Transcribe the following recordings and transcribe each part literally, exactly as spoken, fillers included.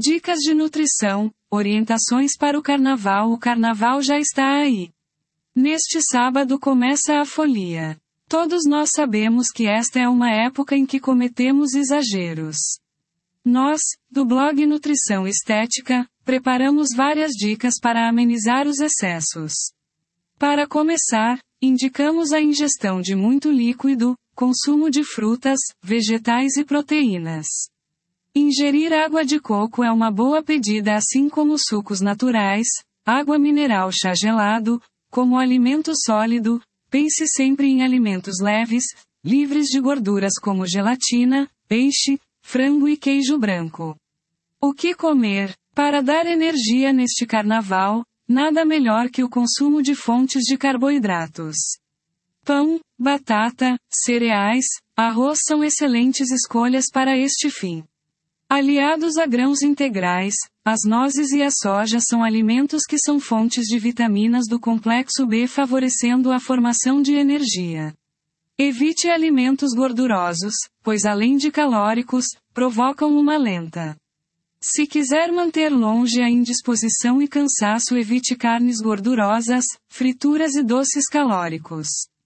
Dicas de nutrição, orientações para o carnaval. O carnaval já está aí. Neste sábado começa a folia. Todos nós sabemos que esta é uma época em que cometemos exageros. Nós, do blog Nutrição Estética, preparamos várias dicas para amenizar os excessos. Para começar, indicamos a ingestão de muito líquido, consumo de frutas, vegetais e proteínas. Ingerir água de coco é uma boa pedida, assim como sucos naturais, água mineral, chá gelado. Como alimento sólido, pense sempre em alimentos leves, livres de gorduras como gelatina, peixe, frango e queijo branco. O que comer? Para dar energia neste carnaval, nada melhor que o consumo de fontes de carboidratos. Pão, batata, cereais, arroz são excelentes escolhas para este fim. Aliados a grãos integrais, as nozes e a soja são alimentos que são fontes de vitaminas do complexo B, favorecendo a formação de energia. Evite alimentos gordurosos, pois além de calóricos, provocam uma lenta. Se quiser manter longe a indisposição e cansaço, evite carnes gordurosas, frituras e doces calóricos.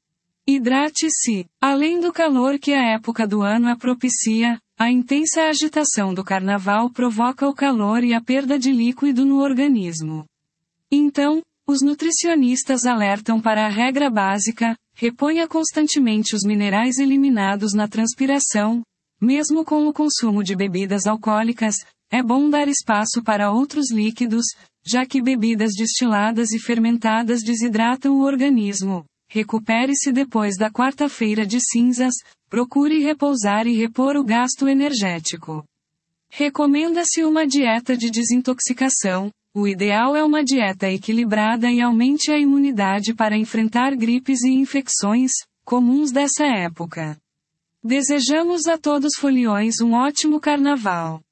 Hidrate-se. Além do calor que a época do ano a propicia, a intensa agitação do carnaval provoca o calor e a perda de líquido no organismo. Então, os nutricionistas alertam para a regra básica: reponha constantemente os minerais eliminados na transpiração. Mesmo com o consumo de bebidas alcoólicas, é bom dar espaço para outros líquidos, já que bebidas destiladas e fermentadas desidratam o organismo. Recupere-se depois da quarta-feira de cinzas, procure repousar e repor o gasto energético. Recomenda-se uma dieta de desintoxicação. O ideal é uma dieta equilibrada e aumente a imunidade para enfrentar gripes e infecções, comuns dessa época. Desejamos a todos foliões um ótimo carnaval.